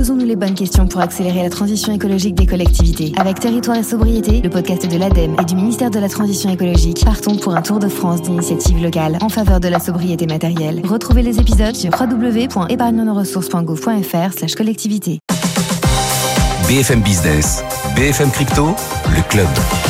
Posons-nous les bonnes questions pour accélérer la transition écologique des collectivités. Avec Territoire et Sobriété, le podcast de l'ADEME et du ministère de la Transition écologique, partons pour un tour de France d'initiatives locales en faveur de la sobriété matérielle. Retrouvez les épisodes sur www.épargnenoressources.gouv.fr/collectivité. BFM Business, BFM Crypto, le club.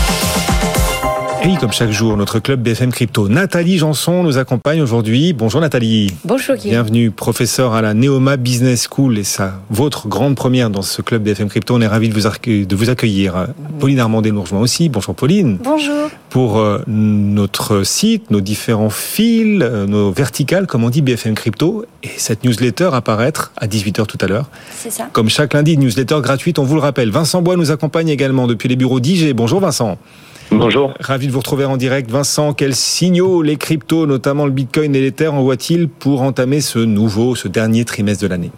Et comme chaque jour, notre club BFM Crypto. Nathalie Janson nous accompagne aujourd'hui. Bonjour Nathalie. Bonjour Guy. Bienvenue, professeure à la Neoma Business School et votre grande première dans ce club BFM Crypto. On est ravis de vous accueillir. Pauline Armandé nous rejoint aussi. Bonjour Pauline. Bonjour. Pour notre site, nos différents fils, nos verticales, comme on dit, BFM Crypto. Et cette newsletter à paraître à 18h tout à l'heure. C'est ça. Comme chaque lundi, une newsletter gratuite, on vous le rappelle. Vincent Bois nous accompagne également depuis les bureaux d'IG. Bonjour Vincent. Bonjour. Ravi de vous retrouver en direct. Vincent, quels signaux les cryptos, notamment le Bitcoin et l'Ether, envoient-ils pour entamer ce dernier trimestre de l'année ?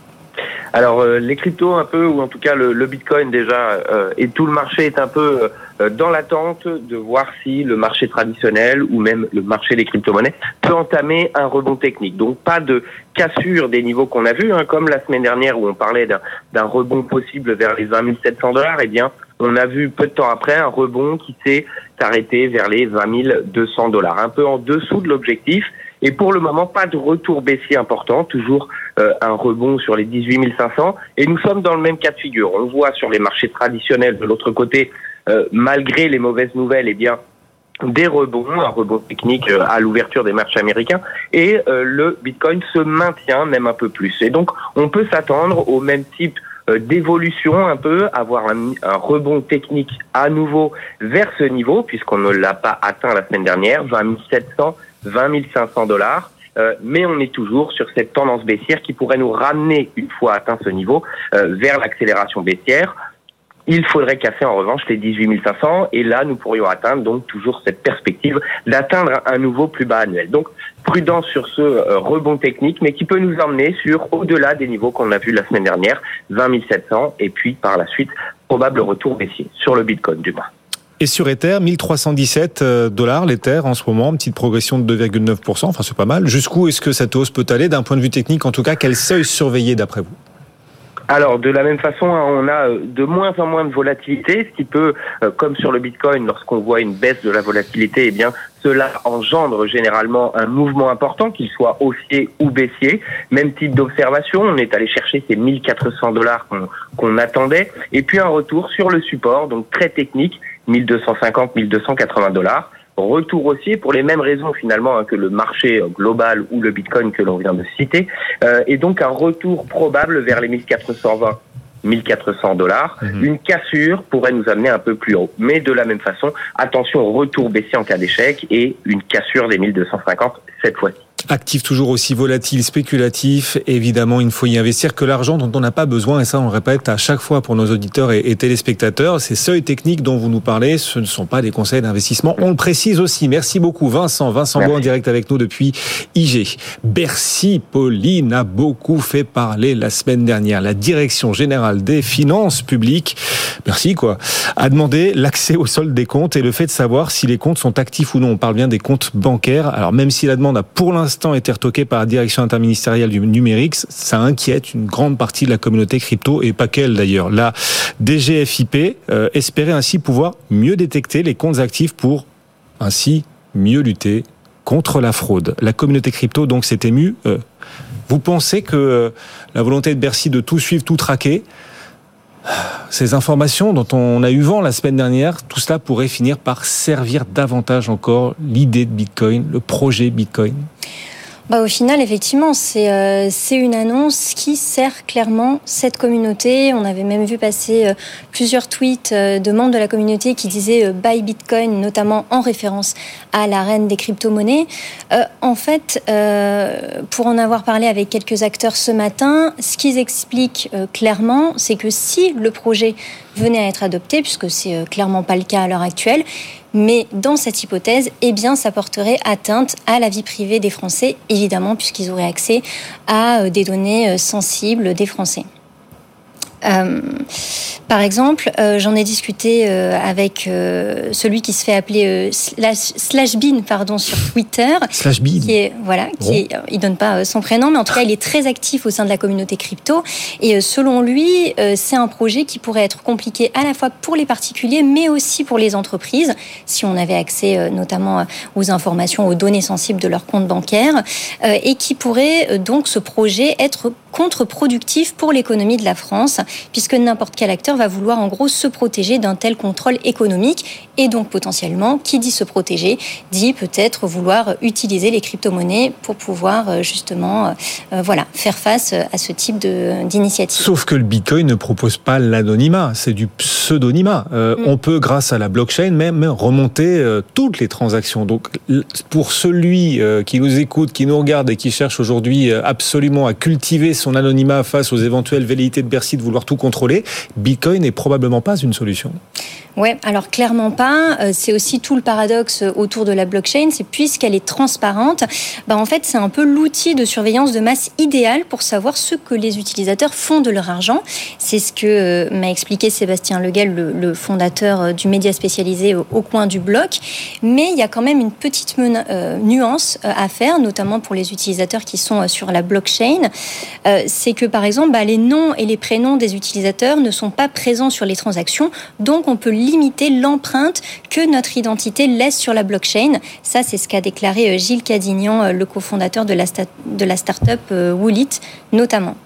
Alors les cryptos un peu, ou en tout cas le Bitcoin déjà, et tout le marché est un peu dans l'attente de voir si le marché traditionnel ou même le marché des crypto-monnaies peut entamer un rebond technique. Donc pas de cassure des niveaux qu'on a vus, comme la semaine dernière où on parlait d'un rebond possible vers les 20 700 $. Eh bien, on a vu peu de temps après un rebond qui s'est arrêté vers les 20 200 $, un peu en dessous de l'objectif. Et pour le moment, pas de retour baissier important, toujours un rebond sur les 18 500. Et nous sommes dans le même cas de figure. On voit sur les marchés traditionnels de l'autre côté, malgré les mauvaises nouvelles, eh bien, des rebonds, un rebond technique à l'ouverture des marchés américains. Et le Bitcoin se maintient même un peu plus. Et donc, on peut s'attendre au même type d'évolution un peu, avoir un rebond technique à nouveau vers ce niveau, puisqu'on ne l'a pas atteint la semaine dernière, 20 700, 20 500 $. Mais on est toujours sur cette tendance baissière qui pourrait nous ramener, une fois atteint ce niveau, vers l'accélération baissière. Il faudrait casser en revanche les 18 500 et là nous pourrions atteindre donc toujours cette perspective d'atteindre un nouveau plus bas annuel. Donc prudence sur ce rebond technique, mais qui peut nous emmener sur au-delà des niveaux qu'on a vus la semaine dernière, 20 700, et puis par la suite probable retour baissier sur le Bitcoin du moins. Et sur Ether, 1317 $ l'Ether en ce moment, une petite progression de 2,9%, enfin c'est pas mal. Jusqu'où est-ce que cette hausse peut aller d'un point de vue technique? En tout cas, quel seuil surveiller d'après vous? Alors, de la même façon, on a de moins en moins de volatilité, ce qui peut, comme sur le Bitcoin, lorsqu'on voit une baisse de la volatilité, eh bien, cela engendre généralement un mouvement important, qu'il soit haussier ou baissier. Même type d'observation, on est allé chercher ces 1400 $ qu'on attendait, et puis un retour sur le support, donc très technique, 1250, 1280 $. Retour haussier pour les mêmes raisons finalement que le marché global ou le Bitcoin que l'on vient de citer, et donc un retour probable vers les 1420, 1400 $. Une cassure pourrait nous amener un peu plus haut, mais de la même façon, attention au retour baissier en cas d'échec et une cassure des 1250 cette fois-ci. Actif toujours aussi volatile, spéculatif, évidemment il ne faut y investir que l'argent dont on n'a pas besoin, et ça on le répète à chaque fois pour nos auditeurs et téléspectateurs. Ces seuils techniques dont vous nous parlez, ce ne sont pas des conseils d'investissement, on le précise aussi. Merci beaucoup Vincent Bois en direct avec nous depuis IG. Bercy, Pauline, a beaucoup fait parler la semaine dernière. La Direction Générale des Finances Publiques, merci a demandé l'accès au solde des comptes et le fait de savoir si les comptes sont actifs ou non. On parle bien des comptes bancaires. Alors même si la demande a pour l'instant été retoquée par la direction interministérielle du numérique, ça inquiète une grande partie de la communauté crypto et pas qu'elle d'ailleurs. La DGFiP espérait ainsi pouvoir mieux détecter les comptes actifs pour ainsi mieux lutter contre la fraude. La communauté crypto donc s'est émue. Vous pensez que la volonté de Bercy de tout suivre, tout traquer, ces informations dont on a eu vent la semaine dernière, tout cela pourrait finir par servir davantage encore l'idée de Bitcoin, le projet Bitcoin? Au final, effectivement, c'est une annonce qui sert clairement cette communauté. On avait même vu passer plusieurs tweets de membres de la communauté qui disaient « Buy Bitcoin », notamment en référence à la reine des crypto-monnaies. En fait, pour en avoir parlé avec quelques acteurs ce matin, ce qu'ils expliquent clairement, c'est que si le projet venait à être adopté, puisque c'est clairement pas le cas à l'heure actuelle, mais dans cette hypothèse, eh bien, ça porterait atteinte à la vie privée des Français, évidemment, puisqu'ils auraient accès à des données sensibles des Français. Par exemple, j'en ai discuté avec celui qui se fait appeler /Bean sur Twitter. /Bean. Il donne pas son prénom, mais en tout cas, il est très actif au sein de la communauté crypto. Et selon lui, c'est un projet qui pourrait être compliqué à la fois pour les particuliers, mais aussi pour les entreprises, si on avait accès notamment aux informations, aux données sensibles de leur compte bancaire, et qui pourrait donc ce projet être contre-productif pour l'économie de la France, puisque n'importe quel acteur va vouloir en gros se protéger d'un tel contrôle économique, et donc potentiellement, qui dit se protéger, dit peut-être vouloir utiliser les crypto-monnaies pour pouvoir justement faire face à ce type d'initiative. Sauf que le Bitcoin ne propose pas l'anonymat, c'est du pseudonymat. On peut, grâce à la blockchain, même remonter toutes les transactions. Donc, pour celui qui nous écoute, qui nous regarde et qui cherche aujourd'hui absolument à cultiver son anonymat face aux éventuelles velléités de Bercy de vouloir tout contrôler, Bitcoin n'est probablement pas une solution. Ouais, alors clairement pas. C'est aussi tout le paradoxe autour de la blockchain, c'est puisqu'elle est transparente, en fait c'est un peu l'outil de surveillance de masse idéal pour savoir ce que les utilisateurs font de leur argent. C'est ce que m'a expliqué Sébastien Legal, le fondateur du média spécialisé Au Coin du Bloc. Mais il y a quand même une petite nuance à faire, notamment pour les utilisateurs qui sont sur la blockchain. C'est que par exemple, les noms et les prénoms des utilisateurs ne sont pas présents sur les transactions, donc on peut limiter l'empreinte que notre identité laisse sur la blockchain. Ça, c'est ce qu'a déclaré Gilles Cadignan, le cofondateur de la start-up Woolit, notamment.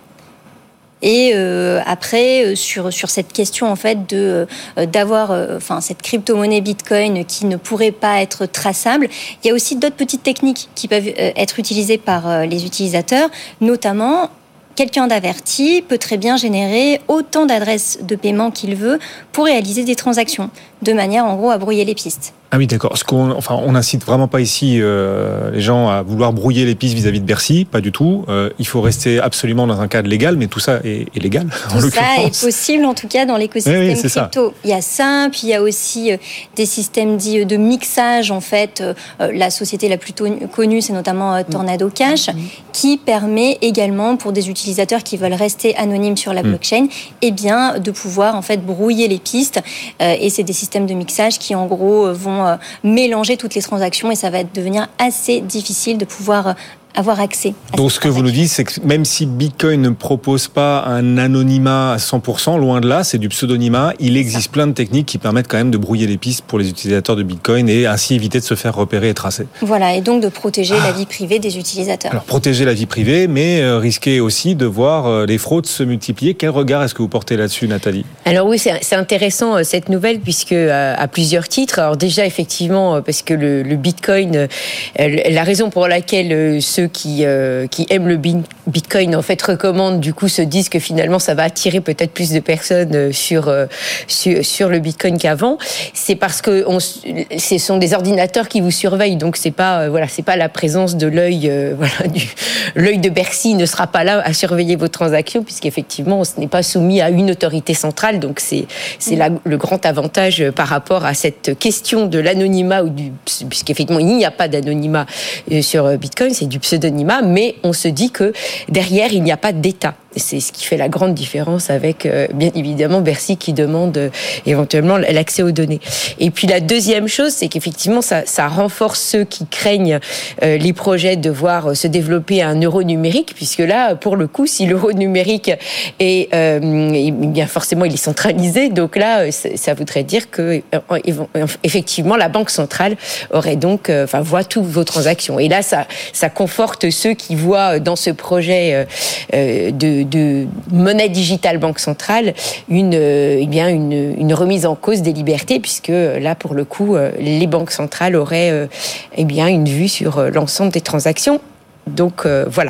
Et après, sur cette question en fait d'avoir cette crypto-monnaie Bitcoin qui ne pourrait pas être traçable, il y a aussi d'autres petites techniques qui peuvent être utilisées par les utilisateurs, notamment quelqu'un d'averti peut très bien générer autant d'adresses de paiement qu'il veut pour réaliser des transactions, de manière en gros à brouiller les pistes. Ah oui, d'accord. On n'incite vraiment pas ici les gens à vouloir brouiller les pistes vis-à-vis de Bercy, pas du tout. Il faut rester absolument dans un cadre légal, mais tout ça est légal. Tout ça est possible, en tout cas, dans l'écosystème crypto. Ça. Il y a ça, puis il y a aussi des systèmes dits de mixage. En fait, la société la plus connue, c'est notamment Tornado Cash, qui permet également, pour des utilisateurs qui veulent rester anonymes sur la blockchain, de pouvoir en fait brouiller les pistes. Et c'est des systèmes de mixage qui, en gros, vont mélanger toutes les transactions et ça va devenir assez difficile de pouvoir avoir accès. Donc ce que vous nous dites, c'est que même si Bitcoin ne propose pas un anonymat à 100%, loin de là, c'est du pseudonymat, il existe plein de techniques qui permettent quand même de brouiller les pistes pour les utilisateurs de Bitcoin et ainsi éviter de se faire repérer et tracer. Voilà, et donc de protéger la vie privée des utilisateurs. Alors protéger la vie privée, mais risquer aussi de voir les fraudes se multiplier. Quel regard est-ce que vous portez là-dessus, Nathalie ? Alors oui, c'est intéressant cette nouvelle puisque à plusieurs titres. Alors déjà effectivement parce que le Bitcoin, la raison pour laquelle ceux qui aiment le Bitcoin en fait recommandent, du coup se disent que finalement ça va attirer peut-être plus de personnes sur le Bitcoin qu'avant, c'est parce que ce sont des ordinateurs qui vous surveillent, donc c'est pas la présence de l'œil l'œil de Bercy ne sera pas là à surveiller vos transactions puisqu'effectivement ce n'est pas soumis à une autorité centrale, donc c'est le grand avantage par rapport à cette question de l'anonymat puisqu'effectivement il n'y a pas d'anonymat sur Bitcoin, c'est du pseudonymat, mais on se dit que derrière, il n'y a pas d'État. C'est ce qui fait la grande différence avec, bien évidemment, Bercy qui demande éventuellement l'accès aux données. Et puis la deuxième chose, c'est qu'effectivement, ça renforce ceux qui craignent les projets de voir se développer un euro numérique, puisque là, pour le coup, si l'euro numérique est, bien forcément, il est centralisé, donc là, ça voudrait dire que, effectivement, la Banque centrale aurait donc, voit toutes vos transactions. Et là, ça conforte ceux qui voient dans ce projet de monnaie digitale banque centrale une remise en cause des libertés, puisque là pour le coup les banques centrales auraient une vue sur l'ensemble des transactions, donc voilà.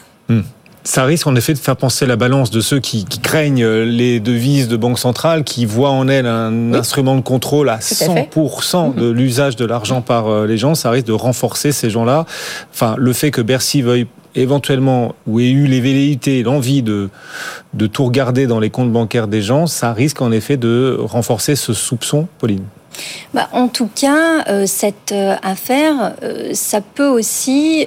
Ça risque en effet de faire penser la balance de ceux qui craignent les devises de banque centrale, qui voient en elles un instrument de contrôle à 100% de l'usage de l'argent par les gens. Ça risque de renforcer ces gens-là. Enfin, le fait que Bercy veuille éventuellement, ou ait eu les velléités, l'envie de tout regarder dans les comptes bancaires des gens, ça risque en effet de renforcer ce soupçon, Pauline. En tout cas, cette affaire, ça peut aussi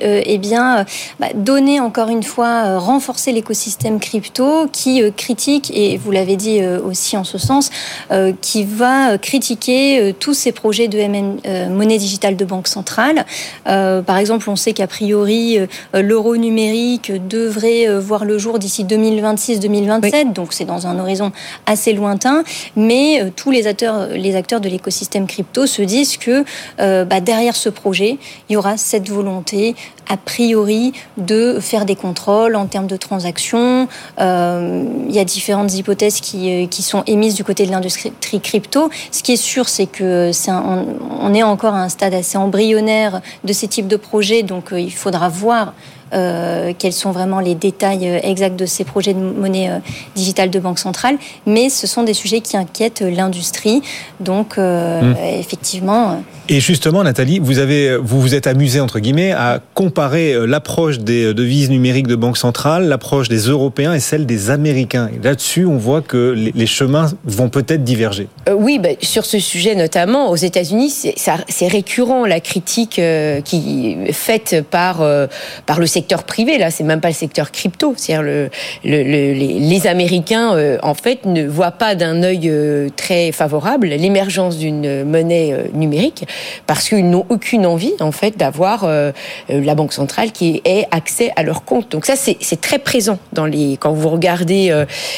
donner encore une fois, renforcer l'écosystème crypto qui critique, et vous l'avez dit aussi en ce sens, qui va critiquer tous ces projets de monnaie digitale de banque centrale. Par exemple, on sait qu'a priori, l'euro numérique devrait voir le jour d'ici 2026-2027, oui. Donc c'est dans un horizon assez lointain, mais tous les acteurs de l'écosystème crypto se disent que derrière ce projet, il y aura cette volonté a priori de faire des contrôles en termes de transactions. Il y a différentes hypothèses qui sont émises du côté de l'industrie crypto. Ce qui est sûr, c'est que on est encore à un stade assez embryonnaire de ces types de projets, donc il faudra voir quels sont vraiment les détails exacts de ces projets de monnaie digitale de banque centrale, mais ce sont des sujets qui inquiètent l'industrie, donc effectivement. Et justement, Nathalie, vous vous êtes amusée entre guillemets à comparer l'approche des devises numériques de banque centrale, l'approche des Européens et celle des Américains. Et là-dessus, on voit que les chemins vont peut-être diverger. Oui, sur ce sujet notamment, aux États-Unis, c'est récurrent la critique qui est faite par le secteur privé. Là, c'est même pas le secteur crypto. C'est-à-dire les Américains, en fait, ne voient pas d'un œil très favorable l'émergence d'une monnaie numérique, parce qu'ils n'ont aucune envie, en fait, d'avoir la banque centrale qui ait accès à leur compte. Donc ça, c'est très présent quand vous regardez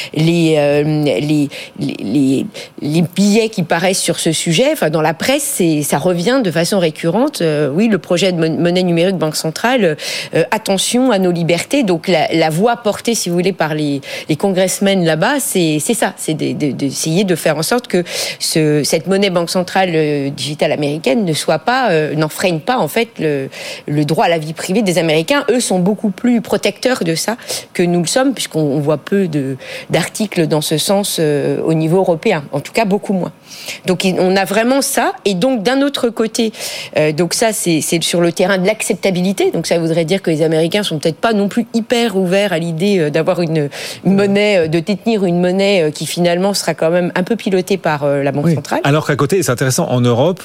les billets qui paraissent sur ce sujet. Enfin, dans la presse, ça revient de façon récurrente. Oui, le projet de monnaie numérique banque centrale. Attention à nos libertés. Donc la voix portée, si vous voulez, par les congressmen là-bas, c'est ça, c'est d'essayer de faire en sorte que cette monnaie banque centrale digitale américaine n'enfreigne pas en fait le droit à la vie privée des Américains. Eux sont beaucoup plus protecteurs de ça que nous le sommes, puisqu'on voit peu d'articles dans ce sens au niveau européen. En tout cas, beaucoup moins. Donc on a vraiment ça. Et donc d'un autre côté, donc ça c'est sur le terrain de l'acceptabilité. Donc ça voudrait dire que les Américains sont peut-être pas non plus hyper ouverts à l'idée d'avoir une monnaie, de détenir une monnaie qui finalement sera quand même un peu pilotée par la Banque centrale. Alors qu'à côté, c'est intéressant, en Europe,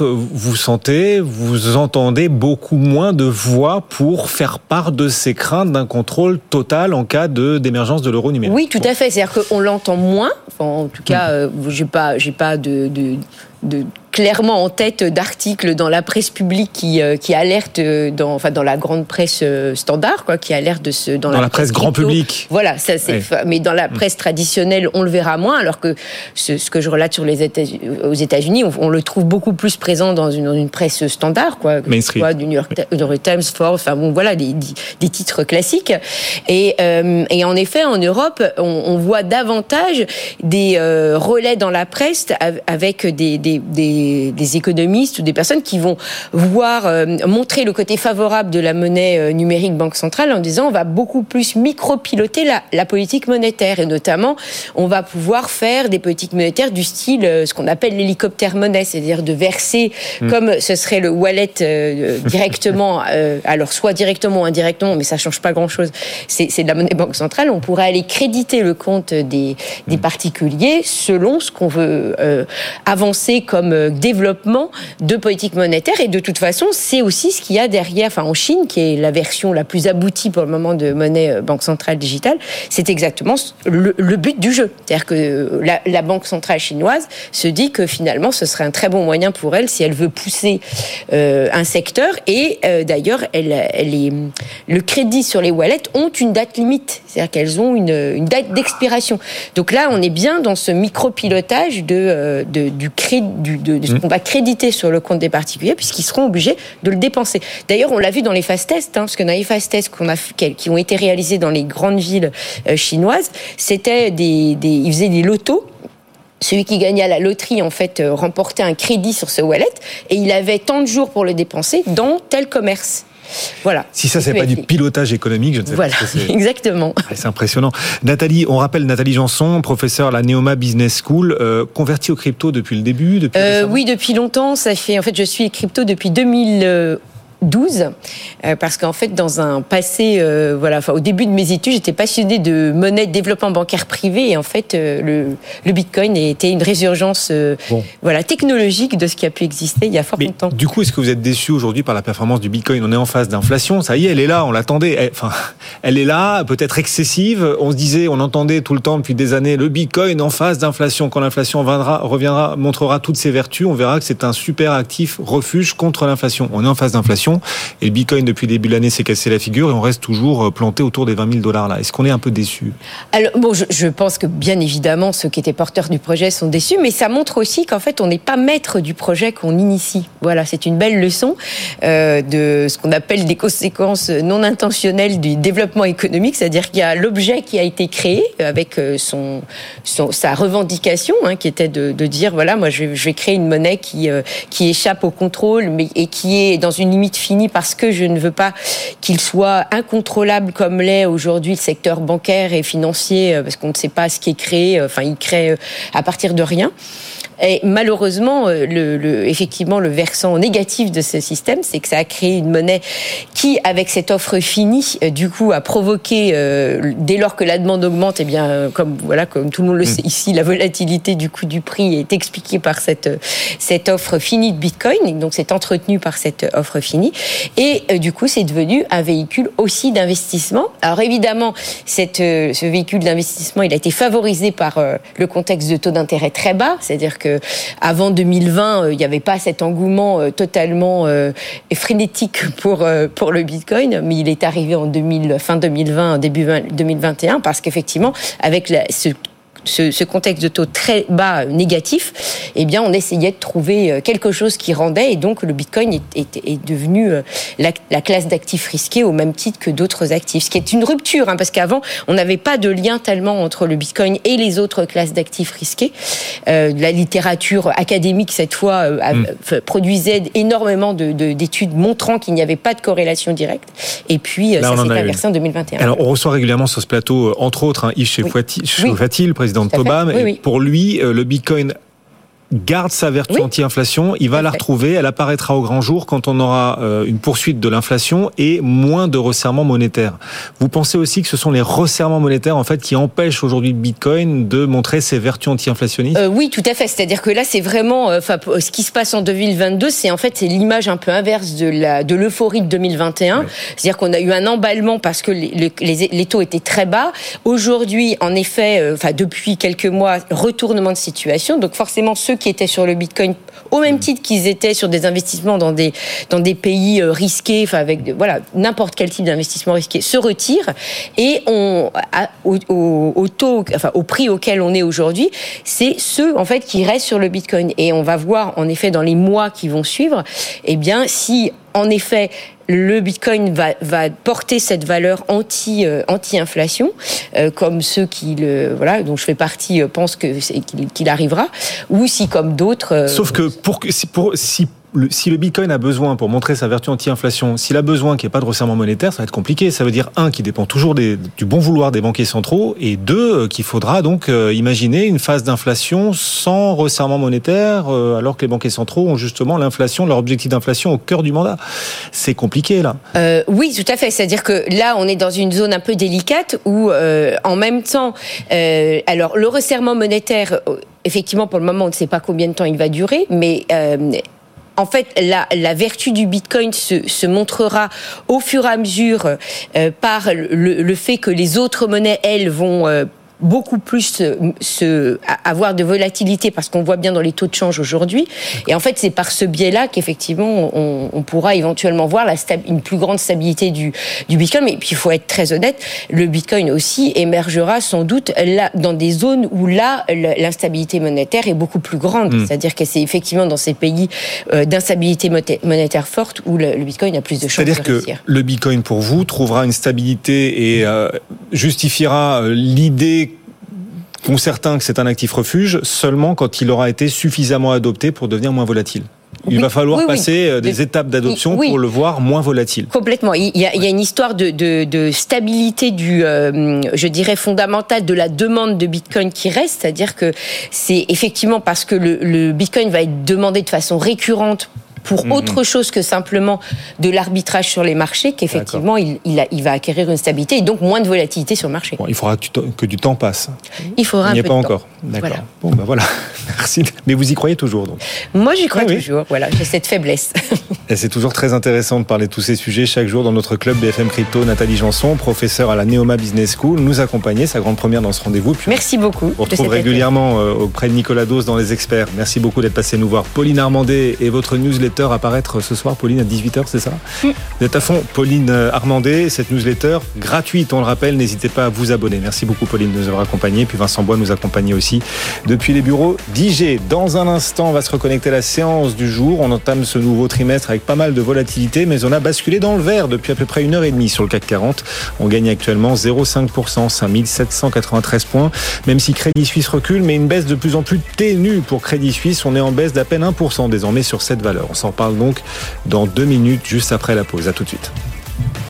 vous entendez beaucoup moins de voix pour faire part de ces craintes d'un contrôle total en cas d'émergence de l'euro numérique. Oui, tout à fait. C'est-à-dire qu'on l'entend moins. Enfin, en tout cas, j'ai pas de clairement en tête d'articles dans la presse publique qui alerte dans la grande presse standard, qui alerte dans la presse grand public. Voilà, ça c'est. Oui. Mais dans la presse traditionnelle, on le verra moins, alors que ce que je relate aux États-Unis, on le trouve beaucoup plus présent dans une presse standard, du New York Times, Forbes, enfin bon, voilà, des titres classiques. Et en effet, en Europe, on voit davantage des relais dans la presse avec des économistes ou des personnes qui vont montrer le côté favorable de la monnaie numérique banque centrale en disant on va beaucoup plus micro-piloter la politique monétaire, et notamment on va pouvoir faire des politiques monétaires du style ce qu'on appelle l'hélicoptère monnaie, c'est-à-dire de verser comme ce serait le wallet directement, alors soit directement ou indirectement, mais ça change pas grand-chose, c'est de la monnaie banque centrale, on pourrait aller créditer le compte des particuliers selon ce qu'on veut avancer comme développement de politique monétaire. Et de toute façon, c'est aussi ce qu'il y a derrière, en Chine, qui est la version la plus aboutie pour le moment de monnaie banque centrale digitale, c'est exactement le but du jeu. C'est-à-dire que la banque centrale chinoise se dit que finalement, ce serait un très bon moyen pour elle si elle veut pousser un secteur. Et d'ailleurs, le crédit sur les wallets ont une date limite. C'est-à-dire qu'elles ont une date d'expiration. Donc là, on est bien dans ce micro-pilotage de ce qu'on va créditer sur le compte des particuliers, puisqu'ils seront obligés de le dépenser. D'ailleurs, on l'a vu dans les fast tests, parce que dans les fast tests qui ont été réalisés dans les grandes villes chinoises, c'était ils faisaient des lotos. Celui qui gagnait à la loterie, en fait, remportait un crédit sur ce wallet, et il avait tant de jours pour le dépenser dans tel commerce. Voilà. Si ça, c'est pas du pilotage économique, je ne sais pas ce que c'est. Exactement. C'est impressionnant. Nathalie, on rappelle Nathalie Janson, professeure à la Neoma Business School, convertie au crypto depuis le début, oui, depuis longtemps. Je suis crypto depuis 2011. 2012, parce qu'en fait, dans un passé, au début de mes études, j'étais passionnée de monnaie de développement bancaire privé, et en fait, le Bitcoin était une résurgence, technologique de ce qui a pu exister il y a fort longtemps. Du coup, est-ce que vous êtes déçu aujourd'hui par la performance du Bitcoin ? On est en phase d'inflation, ça y est, elle est là, on l'attendait. Elle est là, peut-être excessive. On entendait tout le temps depuis des années le Bitcoin en phase d'inflation. Quand l'inflation reviendra, montrera toutes ses vertus, on verra que c'est un super actif refuge contre l'inflation. On est en phase d'inflation et le Bitcoin depuis le début de l'année s'est cassé la figure et on reste toujours planté autour des $20 000 là. Est-ce qu'on est un peu déçu ? Alors je pense que bien évidemment ceux qui étaient porteurs du projet sont déçus, mais ça montre aussi qu'en fait on n'est pas maître du projet qu'on initie. Voilà, c'est une belle leçon de ce qu'on appelle des conséquences non intentionnelles du développement économique, c'est-à-dire qu'il y a l'objet qui a été créé avec sa revendication, qui était de dire voilà, moi je vais créer une monnaie qui échappe au contrôle, et qui est dans une limite finie parce que je ne veux pas qu'il soit incontrôlable comme l'est aujourd'hui le secteur bancaire et financier, parce qu'on ne sait pas ce qui est créé. Il crée à partir de rien. Et malheureusement, effectivement, le versant négatif de ce système, c'est que ça a créé une monnaie qui, avec cette offre finie, du coup, a provoqué, dès lors que la demande augmente, comme tout le monde le sait ici, la volatilité du coût du prix est expliquée par cette offre finie de Bitcoin. Et donc, c'est entretenu par cette offre finie. Et du coup, c'est devenu un véhicule aussi d'investissement. Alors, évidemment, ce véhicule d'investissement, il a été favorisé par le contexte de taux d'intérêt très bas, c'est-à-dire que avant 2020, il n'y avait pas cet engouement totalement frénétique pour le Bitcoin, mais il est arrivé fin 2020, début 2021, parce qu'effectivement, avec ce contexte de taux très bas négatif, on essayait de trouver quelque chose qui rendait, et donc le Bitcoin est devenu la classe d'actifs risqués au même titre que d'autres actifs, ce qui est une rupture, parce qu'avant on n'avait pas de lien tellement entre le Bitcoin et les autres classes d'actifs risqués. La littérature académique cette fois produisait énormément d'études montrant qu'il n'y avait pas de corrélation directe, et puis là, ça s'est inversé en 2021. Alors on reçoit régulièrement sur ce plateau, entre autres, Yves Chefouati, président de Tobam, et pour lui, le Bitcoin garde sa vertu anti-inflation, il va la retrouver, elle apparaîtra au grand jour quand on aura une poursuite de l'inflation et moins de resserrement monétaire. Vous pensez aussi que ce sont les resserrements monétaires en fait qui empêchent aujourd'hui le Bitcoin de montrer ses vertus anti-inflationnistes ? Oui, tout à fait. C'est-à-dire que là, c'est vraiment, ce qui se passe en 2022, c'est l'image un peu inverse de l'euphorie de 2021. C'est-à-dire qu'on a eu un emballement parce que les taux étaient très bas. Aujourd'hui, en effet, depuis quelques mois, retournement de situation. Donc forcément, ceux qui étaient sur le Bitcoin, au même titre qu'ils étaient sur des investissements dans des pays risqués, avec n'importe quel type d'investissement risqué, se retirent, et au taux, au prix auquel on est aujourd'hui, c'est ceux en fait qui restent sur le Bitcoin. Et on va voir en effet dans les mois qui vont suivre, si en effet le Bitcoin va porter cette valeur anti-inflation, comme ceux dont je fais partie, pensent qu'il arrivera, ou si comme d'autres. Sauf que si le Bitcoin a besoin, pour montrer sa vertu anti-inflation, s'il a besoin qu'il n'y ait pas de resserrement monétaire, ça va être compliqué. Ça veut dire, qu'il dépend toujours du bon vouloir des banquiers centraux, et deux, qu'il faudra donc imaginer une phase d'inflation sans resserrement monétaire, alors que les banquiers centraux ont justement l'inflation, leur objectif d'inflation au cœur du mandat. C'est compliqué, là. Oui, tout à fait. C'est-à-dire que là, on est dans une zone un peu délicate où, en même temps, alors le resserrement monétaire, effectivement, pour le moment, on ne sait pas combien de temps il va durer, mais en fait, la vertu du Bitcoin se montrera au fur et à mesure par le fait que les autres monnaies, elles, vont beaucoup plus avoir de volatilité, parce qu'on voit bien dans les taux de change aujourd'hui. Et en fait, c'est par ce biais-là qu'effectivement, on pourra éventuellement voir une plus grande stabilité du Bitcoin. Mais puis, il faut être très honnête, le Bitcoin aussi émergera sans doute là, dans des zones où l'instabilité monétaire est beaucoup plus grande. C'est-à-dire que c'est effectivement dans ces pays d'instabilité monétaire forte où le Bitcoin a plus de chances de réussir. C'est-à-dire que le Bitcoin, pour vous, trouvera une stabilité et justifiera l'idée qu'ont certains que c'est un actif refuge seulement quand il aura été suffisamment adopté pour devenir moins volatile. Il va falloir passer des étapes d'adoption pour le voir moins volatile. Complètement. Il y a une histoire de stabilité je dirais fondamentale de la demande de Bitcoin qui reste, c'est-à-dire que c'est effectivement parce que le Bitcoin va être demandé de façon récurrente pour autre chose que simplement de l'arbitrage sur les marchés, qu'effectivement, il va acquérir une stabilité et donc moins de volatilité sur le marché. Bon, il faudra que du temps passe. Il faudra un peu de temps. Il n'y est pas encore. D'accord. Voilà. Bon, ben voilà. Merci. Mais vous y croyez toujours, donc? Moi, j'y crois toujours. Voilà, j'ai cette faiblesse. Et c'est toujours très intéressant de parler de tous ces sujets chaque jour dans notre club BFM Crypto. Nathalie Janson, professeure à la Neoma Business School, nous accompagnait, sa grande première dans ce rendez-vous. Puis merci beaucoup. On retrouve régulièrement auprès de Nicolas Dos dans Les Experts. Merci beaucoup d'être passé nous voir. Pauline Armandet et votre newsletter apparaître ce soir, Pauline, à 18h, c'est ça? Vous êtes à fond. Pauline Armandet, cette newsletter gratuite, on le rappelle, n'hésitez pas à vous abonner. Merci beaucoup, Pauline, de nous avoir accompagnés. Puis Vincent Bois nous accompagnait aussi depuis les bureaux d'IG. Dans un instant, on va se reconnecter à la séance du jour. On entame ce nouveau trimestre avec pas mal de volatilité, mais on a basculé dans le vert depuis à peu près 1h30 sur le CAC 40. On gagne actuellement 0,5%, 5793 points. Même si Crédit Suisse recule, mais une baisse de plus en plus ténue pour Crédit Suisse. On est en baisse d'à peine 1% désormais sur cette valeur. On s'en parle donc dans 2 minutes, juste après la pause. À tout de suite.